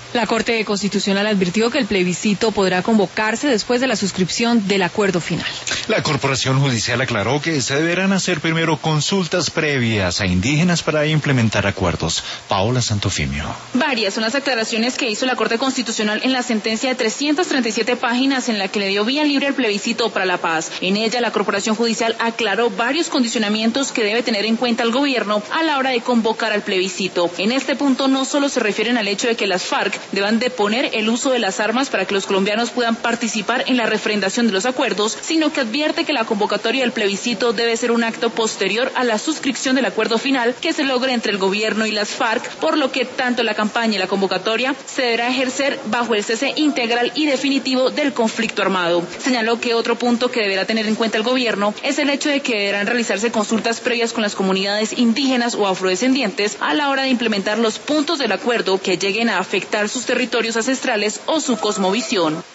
La Corte Constitucional advirtió que el plebiscito podrá convocarse después de la suscripción del acuerdo final. La Corporación Judicial aclaró que se deberán hacer primero consultas previas a indígenas para implementar acuerdos. Paola Santofimio. Varias son las aclaraciones que hizo la Corte Constitucional en la sentencia de 337 páginas en la que le dio vía libre al plebiscito para la paz. En ella, la Corporación Judicial aclaró varios condicionamientos que debe tener en cuenta el gobierno a la hora de convocar al plebiscito. En este punto no solo se refieren al hecho de que las FARC deban deponer el uso de las armas para que los colombianos puedan participar en la refrendación de los acuerdos, sino que advierte que la convocatoria del plebiscito debe ser un acto posterior a la suscripción del acuerdo final que se logre entre el gobierno y las FARC, por lo que tanto la campaña y la convocatoria se deberá ejercer bajo el cese integral y definitivo del conflicto armado. Señaló que otro punto que deberá tener en cuenta el gobierno es el hecho de que deberán realizarse consultas previas con las comunidades indígenas o afrodescendientes a la hora de implementar los puntos del acuerdo que lleguen a afectar sus territorios ancestrales o su cosmovisión.